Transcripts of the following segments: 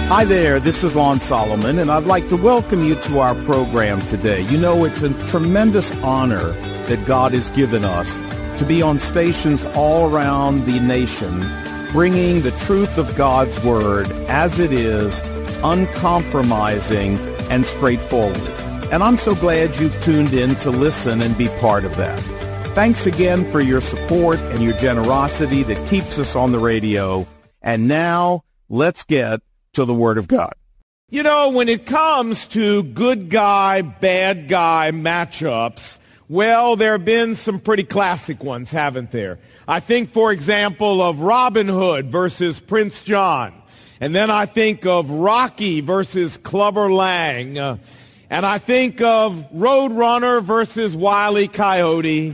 Hi there, this is Lon Solomon, and I'd like to welcome you to our program today. You know, it's a tremendous honor that God has given us to be on stations all around the nation, bringing the truth of God's Word as it is, uncompromising and straightforward. And I'm so glad you've tuned in to listen and be part of that. Thanks again for your support and your generosity that keeps us on the radio. And now, let's get to the Word of God. You know, when it comes to good guy, bad guy matchups, well, there have been some pretty classic ones, haven't there? I think, for example, of Robin Hood versus Prince John. And then I think of Rocky versus Clubber Lang. And I think of Roadrunner versus Wile E. Coyote.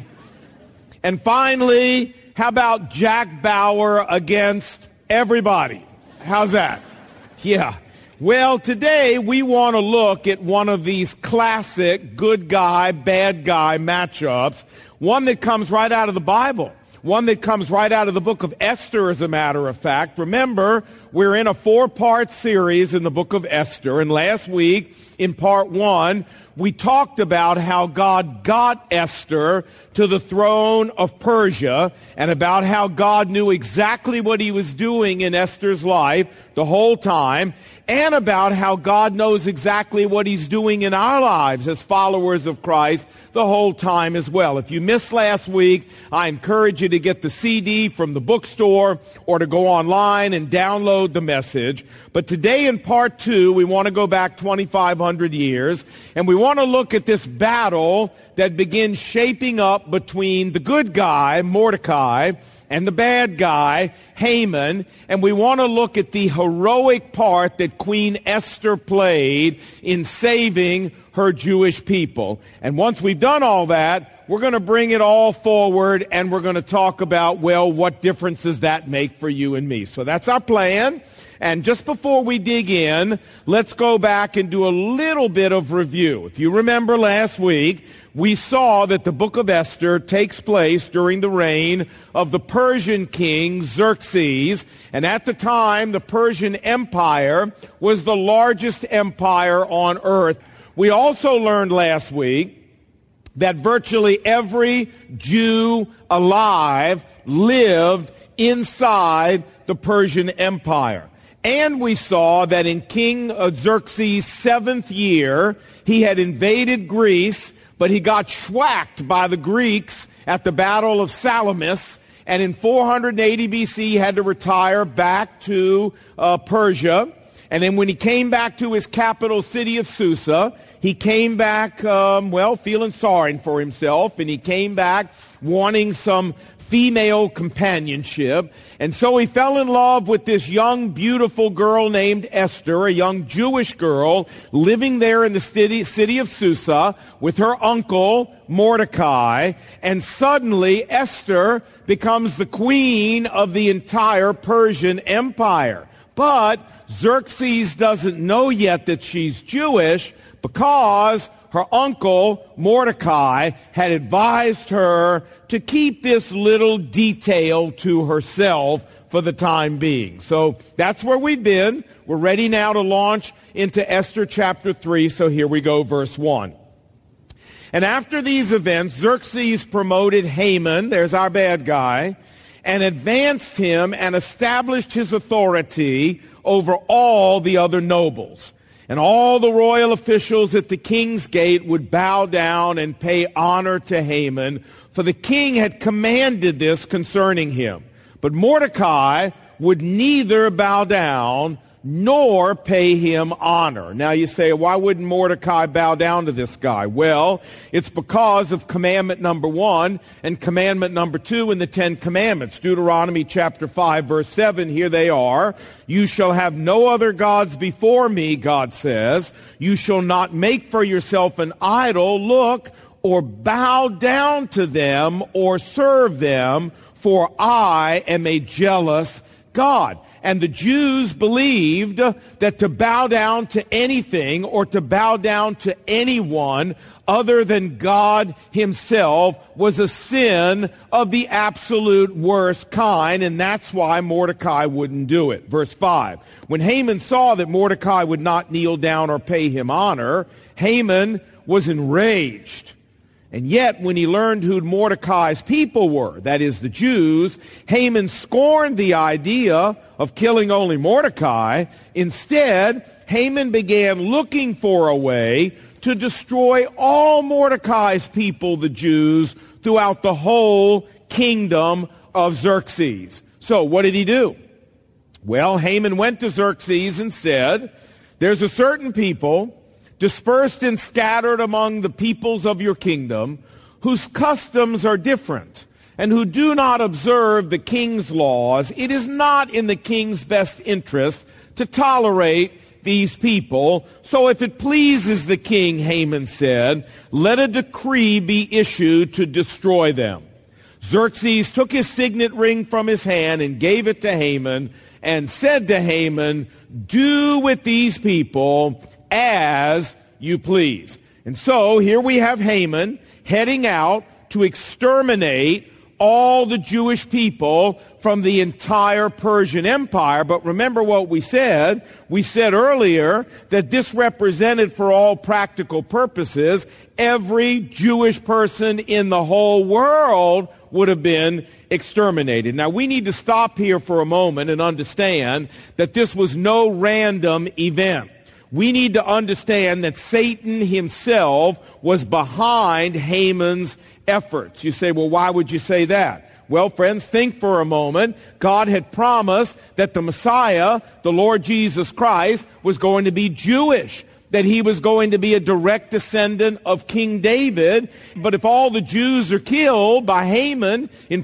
And finally, how about Jack Bauer against everybody? How's that? Yeah. Well, today we want to look at one of these classic good guy, bad guy matchups, one that comes right out of the Bible, one that comes right out of the book of Esther, as a matter of fact. Remember, we're in a 4-part series in the book of Esther, and last week, in part 1, we talked about how God got Esther to the throne of Persia and about how God knew exactly what he was doing in Esther's life the whole time, and about how God knows exactly what he's doing in our lives as followers of Christ the whole time as well. If you missed last week, I encourage you to get the CD from the bookstore or to go online and download the message. But today in part 2, we want to go back 2,500 years, and we want to look at this battle that begins shaping up between the good guy, Mordecai, and the bad guy, Haman, and we want to look at the heroic part that Queen Esther played in saving her Jewish people. And once we've done all that, we're going to bring it all forward, and we're going to talk about, well, what difference does that make for you and me? So that's our plan. And just before we dig in, let's go back and do a little bit of review. If you remember last week, we saw that the book of Esther takes place during the reign of the Persian king Xerxes. And at the time, the Persian Empire was the largest empire on earth. We also learned last week that virtually every Jew alive lived inside the Persian Empire. And we saw that in King Xerxes' 7th year, he had invaded Greece, but he got schwacked by the Greeks at the Battle of Salamis, and in 480 BC he had to retire back to Persia. And then when he came back to his capital city of Susa, he came back, feeling sorry for himself, and he came back wanting some female companionship. And so he fell in love with this young, beautiful girl named Esther, a young Jewish girl living there in the city of Susa with her uncle, Mordecai. And suddenly Esther becomes the queen of the entire Persian Empire. But Xerxes doesn't know yet that she's Jewish because her uncle, Mordecai, had advised her to keep this little detail to herself for the time being. So that's where we've been. We're ready now to launch into Esther chapter 3. So here we go, verse 1. And after these events, Xerxes promoted Haman, there's our bad guy, and advanced him and established his authority over all the other nobles. And all the royal officials at the king's gate would bow down and pay honor to Haman, for the king had commanded this concerning him. But Mordecai would neither bow down nor pay him honor. Now you say, why wouldn't Mordecai bow down to this guy? Well, it's because of commandment number 1 and commandment number 2 in the 10 Commandments. Deuteronomy chapter 5, verse 7, here they are. You shall have no other gods before me, God says. You shall not make for yourself an idol, look, or bow down to them or serve them, for I am a jealous God. And the Jews believed that to bow down to anything or to bow down to anyone other than God himself was a sin of the absolute worst kind, and that's why Mordecai wouldn't do it. Verse 5, when Haman saw that Mordecai would not kneel down or pay him honor, Haman was enraged. And yet, when he learned who Mordecai's people were, that is, the Jews, Haman scorned the idea of killing only Mordecai. Instead, Haman began looking for a way to destroy all Mordecai's people, the Jews, throughout the whole kingdom of Xerxes. So, what did he do? Well, Haman went to Xerxes and said, there's a certain people dispersed and scattered among the peoples of your kingdom, whose customs are different, and who do not observe the king's laws. It is not in the king's best interest to tolerate these people. So if it pleases the king, Haman said, let a decree be issued to destroy them. Xerxes took his signet ring from his hand and gave it to Haman, and said to Haman, do with these people as you please. And so here we have Haman heading out to exterminate all the Jewish people from the entire Persian Empire. But remember what we said. We said earlier that this represented, for all practical purposes, every Jewish person in the whole world would have been exterminated. Now, we need to stop here for a moment and understand that this was no random event. We need to understand that Satan himself was behind Haman's efforts. You say, well, why would you say that? Well, friends, think for a moment. God had promised that the Messiah, the Lord Jesus Christ, was going to be Jewish, that he was going to be a direct descendant of King David. But if all the Jews are killed by Haman in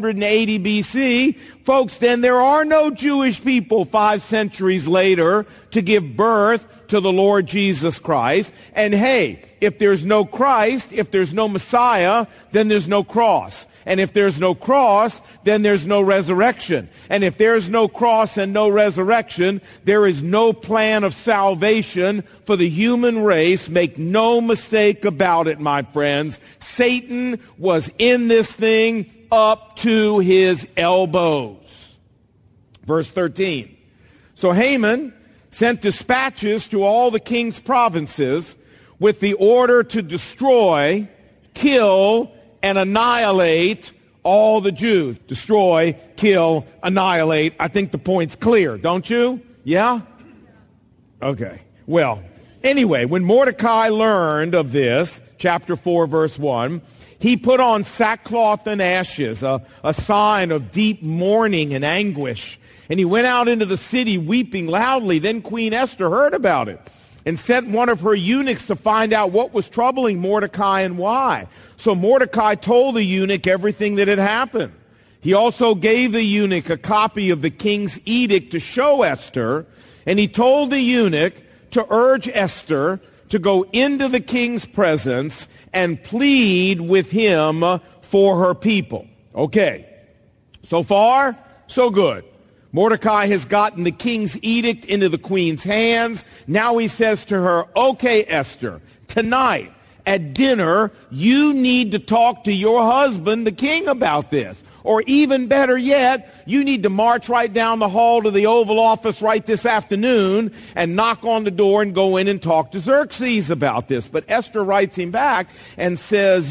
480 BC, folks, then there are no Jewish people 5 centuries later to give birth to the Lord Jesus Christ. And hey, if there's no Christ, if there's no Messiah, then there's no cross. And if there's no cross, then there's no resurrection. And if there's no cross and no resurrection, there is no plan of salvation for the human race. Make no mistake about it, my friends. Satan was in this thing up to his elbows. Verse 13. So Haman sent dispatches to all the king's provinces with the order to destroy, kill, and annihilate all the Jews. Destroy, kill, annihilate. I think the point's clear, don't you? Yeah? Okay. Well, anyway, when Mordecai learned of this, chapter 4, verse 1, he put on sackcloth and ashes, a sign of deep mourning and anguish. And he went out into the city weeping loudly. Then Queen Esther heard about it and sent one of her eunuchs to find out what was troubling Mordecai and why. So Mordecai told the eunuch everything that had happened. He also gave the eunuch a copy of the king's edict to show Esther, and he told the eunuch to urge Esther to go into the king's presence and plead with him for her people. Okay, so far, so good. Mordecai has gotten the king's edict into the queen's hands. Now he says to her, okay, Esther, tonight at dinner, you need to talk to your husband, the king, about this. Or even better yet, you need to march right down the hall to the Oval Office right this afternoon and knock on the door and go in and talk to Xerxes about this. But Esther writes him back and says,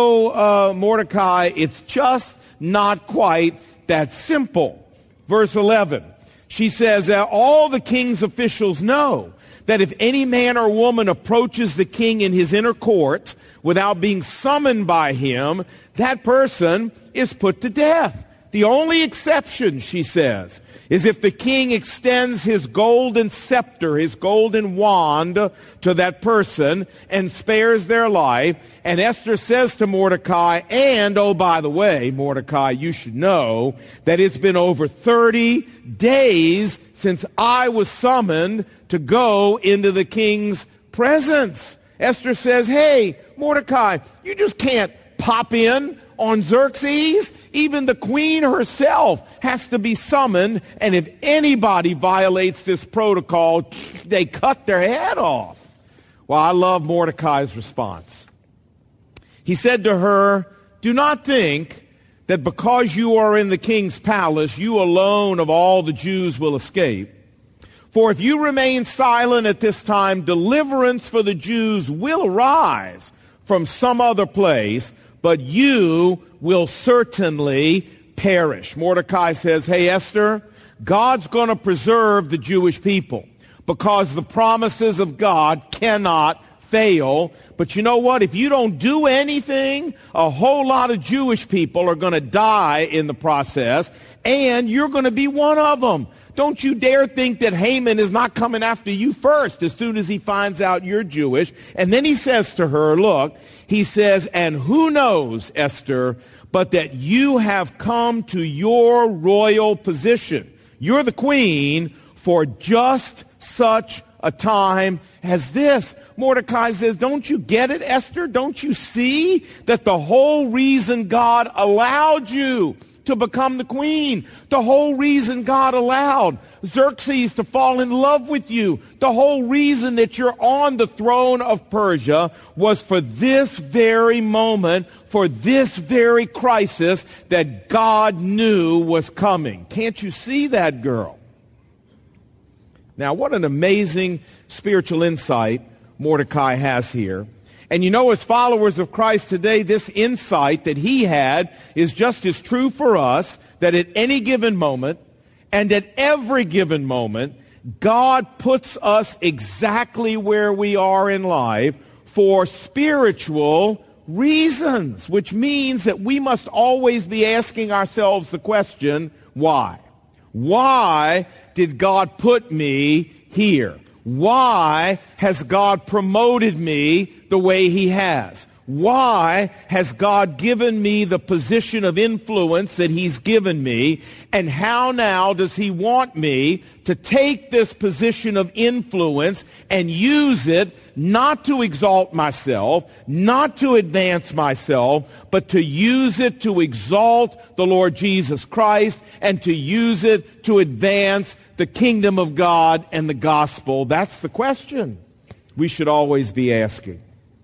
Mordecai, it's just not quite that simple. Verse 11, she says that all the king's officials know that if any man or woman approaches the king in his inner court without being summoned by him, that person is put to death. The only exception, she says, is if the king extends his golden scepter, his golden wand to that person and spares their life. And Esther says to Mordecai, and, oh, by the way, Mordecai, you should know that it's been over 30 days since I was summoned to go into the king's presence. Esther says, hey, Mordecai, you just can't pop in on Xerxes. Even the queen herself has to be summoned, and if anybody violates this protocol, they cut their head off. Well, I love Mordecai's response. He said to her, "Do not think that because you are in the king's palace, you alone of all the Jews will escape. For if you remain silent at this time, deliverance for the Jews will arise from some other place, but you will certainly perish." Mordecai says, "Hey, Esther, God's going to preserve the Jewish people because the promises of God cannot fail. But you know what? If you don't do anything, a whole lot of Jewish people are going to die in the process, and you're going to be one of them. Don't you dare think that Haman is not coming after you first as soon as he finds out you're Jewish." And then he says to her, look, he says, "And who knows, Esther, but that you have come to your royal position. You're the queen for just such a time as this." Mordecai says, "Don't you get it, Esther? Don't you see that the whole reason God allowed you to become the queen, the whole reason God allowed Xerxes to fall in love with you, the whole reason that you're on the throne of Persia was for this very moment, for this very crisis that God knew was coming." Can't you see that, girl? Now, what an amazing spiritual insight Mordecai has here. And you know, as followers of Christ today, this insight that he had is just as true for us, that at any given moment and at every given moment, God puts us exactly where we are in life for spiritual reasons, which means that we must always be asking ourselves the question, why? Why did God put me here? Why has God promoted me the way he has? Why has God given me the position of influence that he's given me? And how now does he want me to take this position of influence and use it not to exalt myself, not to advance myself, but to use it to exalt the Lord Jesus Christ and to use it to advance the kingdom of God and the gospel? That's the question we should always be asking.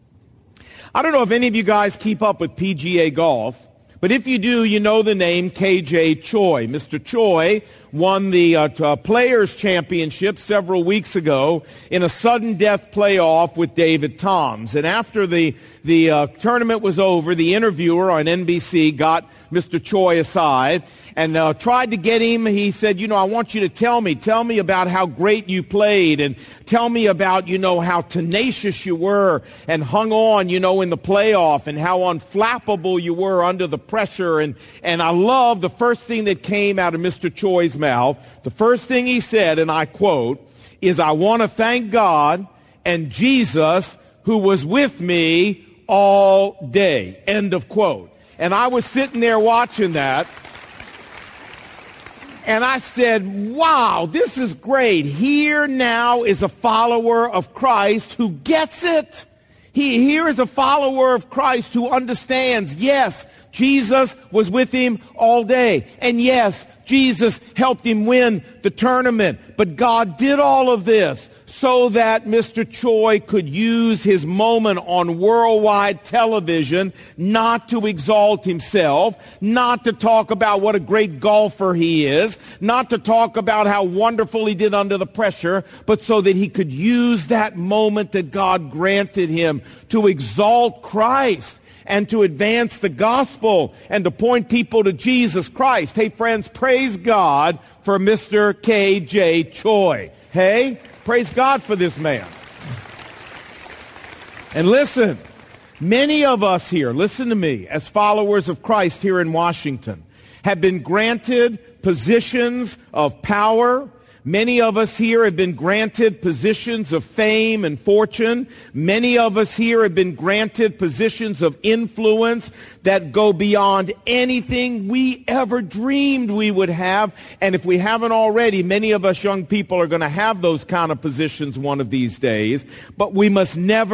I don't know if any of you guys keep up with PGA golf, but if you do, you know the name KJ Choi. Mr. Choi won the Players' Championship several weeks ago in a sudden death playoff with David Toms. And after the tournament was over, the interviewer on NBC got Mr. Choi aside and tried to get him. He said, "I want you to tell me about how great you played, and tell me about, how tenacious you were and hung on, in the playoff, and how unflappable you were under the pressure." And I love the first thing that came out of Mr. Choi's mouth. The first thing he said, and I quote, is, "I want to thank God and Jesus who was with me all day." End of quote. And I was sitting there watching that, and I said, wow, this is great. Here now is a follower of Christ who gets it. Here is a follower of Christ who understands, yes, Jesus was with him all day. And yes, Jesus helped him win the tournament. But God did all of this so that Mr. Choi could use his moment on worldwide television not to exalt himself, not to talk about what a great golfer he is, not to talk about how wonderful he did under the pressure, but so that he could use that moment that God granted him to exalt Christ and to advance the gospel and to point people to Jesus Christ. Hey, friends, praise God for Mr. K.J. Choi. Hey, praise God for this man. And listen, many of us here, listen to me, as followers of Christ here in Washington, have been granted positions of power. Many of us here have been granted positions of fame and fortune. Many of us here have been granted positions of influence that go beyond anything we ever dreamed we would have. And if we haven't already, many of us young people are going to have those kind of positions one of these days. But we must never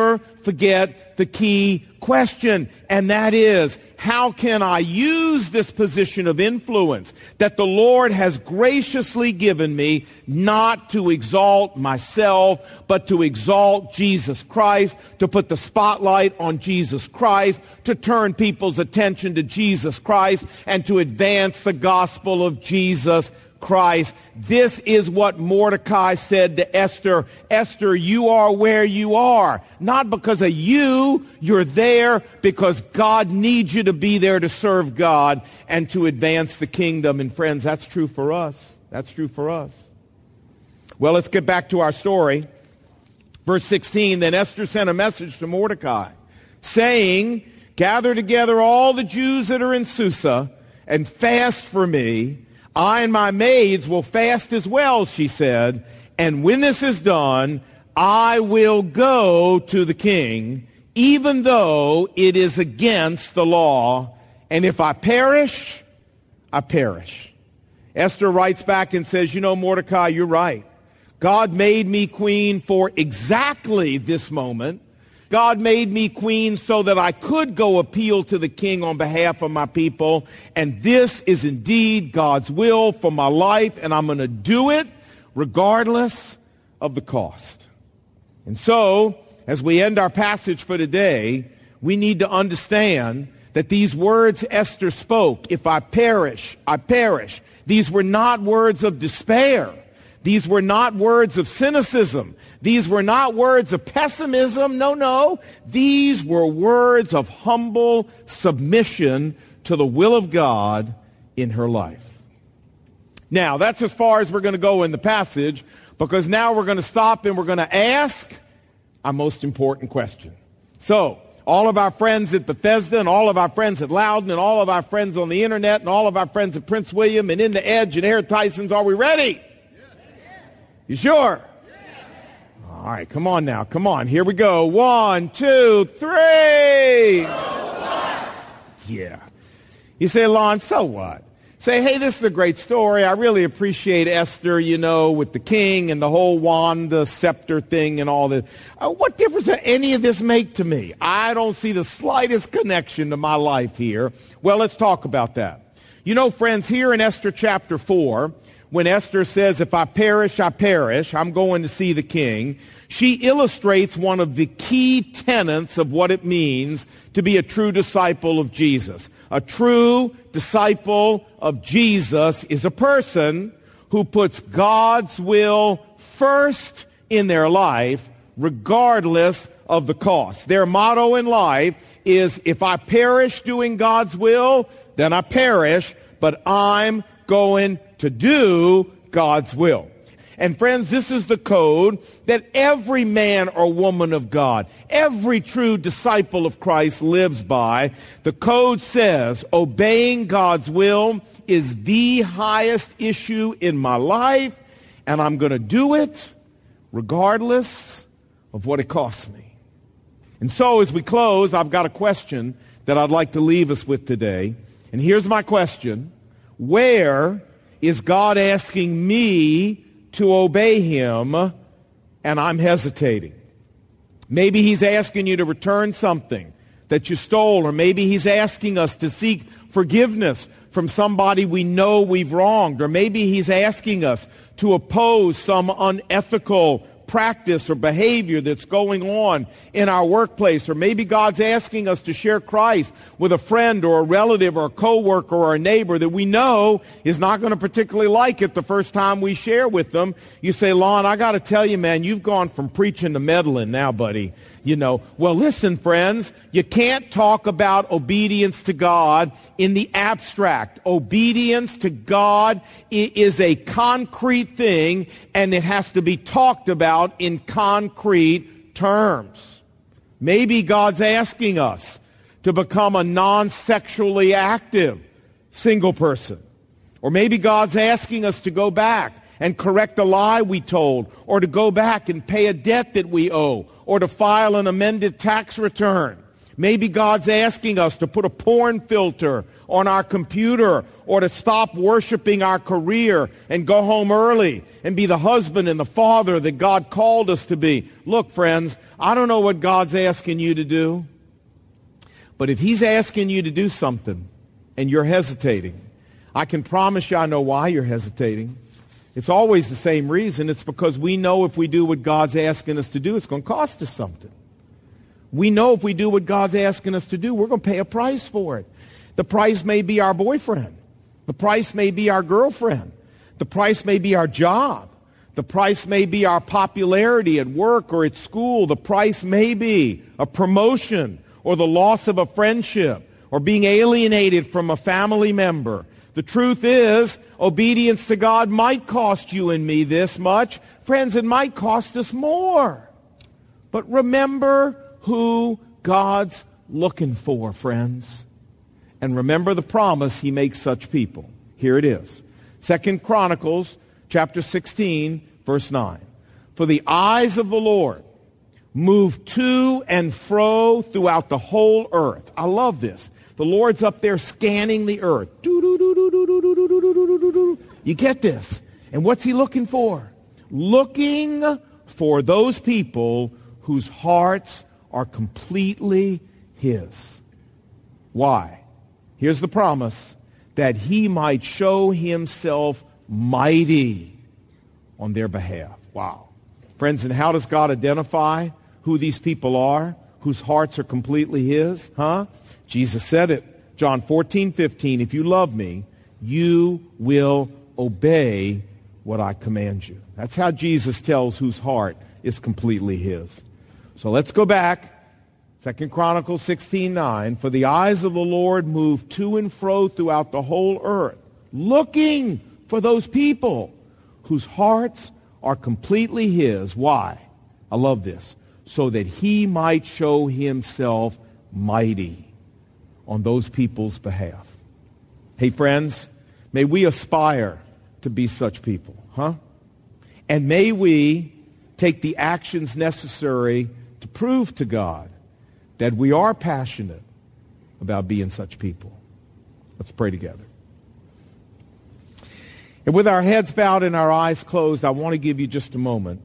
forget the key question, and that is, how can I use this position of influence that the Lord has graciously given me not to exalt myself, but to exalt Jesus Christ, to put the spotlight on Jesus Christ, to turn people's attention to Jesus Christ, and to advance the gospel of Jesus Christ. This is what Mordecai said to Esther. Esther, you are where you are. Not because of you, you're there because God needs you to be there to serve God and to advance the kingdom. And friends, that's true for us. That's true for us. Well, let's get back to our story. Verse 16, then Esther sent a message to Mordecai, saying, gather together all the Jews that are in Susa and fast for me. I and my maids will fast as well, she said, and when this is done, I will go to the king, even though it is against the law, and if I perish, I perish. Esther writes back and says, you know, Mordecai, you're right. God made me queen for exactly this moment. God made me queen so that I could go appeal to the king on behalf of my people. And this is indeed God's will for my life, and I'm going to do it regardless of the cost. And so, as we end our passage for today, we need to understand that these words Esther spoke, if I perish, I perish. These were not words of despair. These were not words of cynicism. These were not words of pessimism. No. These were words of humble submission to the will of God in her life. Now, that's as far as we're going to go in the passage, because now we're going to stop and we're going to ask our most important question. So, all of our friends at Bethesda and all of our friends at Loudon and all of our friends on the internet and all of our friends at Prince William and in the Edge and Air Tyson's, are we ready? You sure? All right, come on now. Come on. Here we go. 1, 2, 3. Yeah. You say, Lon, so what? Say, hey, this is a great story. I really appreciate Esther, you know, with the king and the whole wand, the scepter thing and all that. What difference does any of this make to me? I don't see the slightest connection to my life here. Well, let's talk about that. You know, friends, here in Esther chapter 4, when Esther says, if I perish, I perish, I'm going to see the king, she illustrates one of the key tenets of what it means to be a true disciple of Jesus. A true disciple of Jesus is a person who puts God's will first in their life, regardless of the cost. Their motto in life is, if I perish doing God's will, then I perish, but I'm going to do God's will. And friends, this is the code that every man or woman of God, every true disciple of Christ lives by. The code says, obeying God's will is the highest issue in my life, and I'm going to do it regardless of what it costs me. And so as we close, I've got a question that I'd like to leave us with today. And here's my question. Where is God asking me to obey him, and I'm hesitating? Maybe he's asking you to return something that you stole, or maybe he's asking us to seek forgiveness from somebody we know we've wronged, or maybe he's asking us to oppose some unethical practice or behavior that's going on in our workplace, or maybe God's asking us to share Christ with a friend or a relative or a coworker or a neighbor that we know is not going to particularly like it the first time we share with them. You say, Lon, I got to tell you, man, you've gone from preaching to meddling now, buddy. You know, well, listen, friends, you can't talk about obedience to God in the abstract. Obedience to God is a concrete thing, and it has to be talked about in concrete terms. Maybe God's asking us to become a non-sexually active single person. Or maybe God's asking us to go back and correct a lie we told, or to go back and pay a debt that we owe, or to file an amended tax return. Maybe God's asking us to put a porn filter on our computer or to stop worshiping our career and go home early and be the husband and the father that God called us to be. Look, friends, I don't know what God's asking you to do, but if He's asking you to do something and you're hesitating, I can promise you I know why you're hesitating. It's always the same reason. It's because we know if we do what God's asking us to do, it's going to cost us something. We know if we do what God's asking us to do, we're going to pay a price for it. The price may be our boyfriend. The price may be our girlfriend. The price may be our job. The price may be our popularity at work or at school. The price may be a promotion or the loss of a friendship or being alienated from a family member. The truth is, obedience to God might cost you and me this much. Friends, it might cost us more. But remember who God's looking for, friends. And remember the promise He makes such people. Here it is. 2 Chronicles chapter 16, verse 9. For the eyes of the Lord move to and fro throughout the whole earth. I love this. The Lord's up there scanning the earth. You get this? And what's He looking for? Looking for those people whose hearts are completely His. Why? Here's the promise, that He might show Himself mighty on their behalf. Wow. Friends, and how does God identify who these people are, whose hearts are completely His? Jesus said it. John 14:15, if you love me, you will obey what I command you. That's how Jesus tells whose heart is completely His. So let's go back. 2 Chronicles 16:9, for the eyes of the Lord move to and fro throughout the whole earth, looking for those people whose hearts are completely His. Why? I love this. So that He might show Himself mighty on those people's behalf. Hey, friends, may we aspire to be such people, And may we take the actions necessary to prove to God that we are passionate about being such people. Let's pray together. And with our heads bowed and our eyes closed, I want to give you just a moment.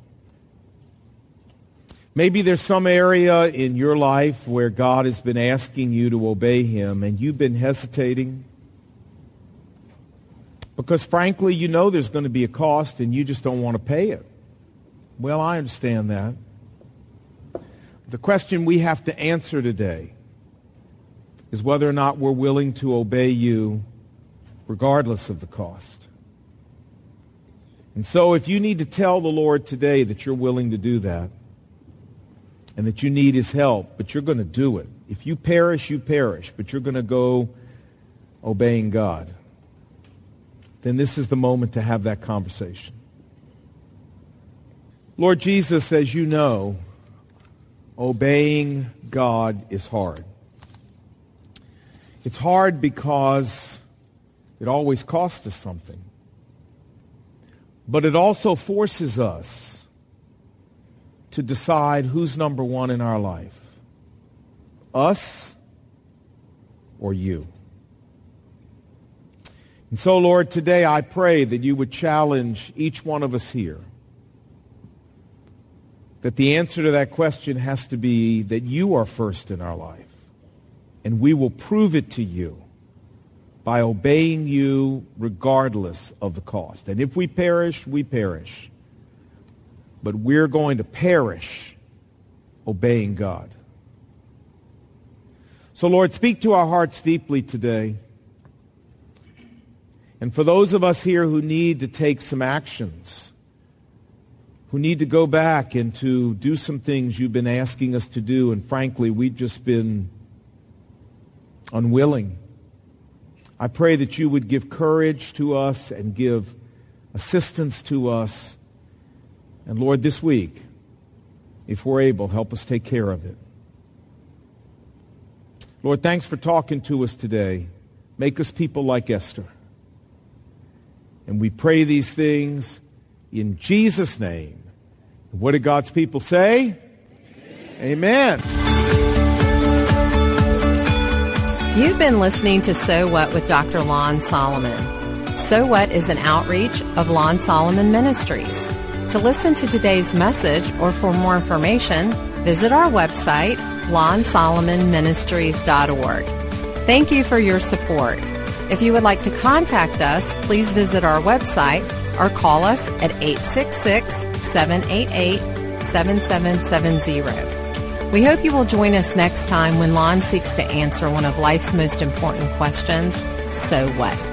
Maybe there's some area in your life where God has been asking you to obey Him and you've been hesitating because frankly you know there's going to be a cost and you just don't want to pay it. Well, I understand that. The question we have to answer today is whether or not we're willing to obey You regardless of the cost. And so if you need to tell the Lord today that you're willing to do that and that you need His help, but you're going to do it. If you perish, but you're going to go obeying God, then this is the moment to have that conversation. Lord Jesus, as you know, obeying God is hard. It's hard because it always costs us something. But it also forces us to decide who's number one in our life. Us or You. And so, Lord, today I pray that You would challenge each one of us here. That the answer to that question has to be that You are first in our life. And we will prove it to You by obeying You regardless of the cost. And if we perish, we perish. But we're going to perish obeying God. So, Lord, speak to our hearts deeply today. And for those of us here who need to take some actions, who need to go back and to do some things You've been asking us to do, and frankly, we've just been unwilling, I pray that You would give courage to us and give assistance to us. And Lord, this week, if we're able, help us take care of it. Lord, thanks for talking to us today. Make us people like Esther. And we pray these things in Jesus' name. What did God's people say? Amen. You've been listening to So What with Dr. Lon Solomon. So What is an outreach of Lon Solomon Ministries. To listen to today's message or for more information, visit our website, lonsolomonministries.org. Thank you for your support. If you would like to contact us, please visit our website or call us at 866-788-7770. We hope you will join us next time when Lon seeks to answer one of life's most important questions, so what?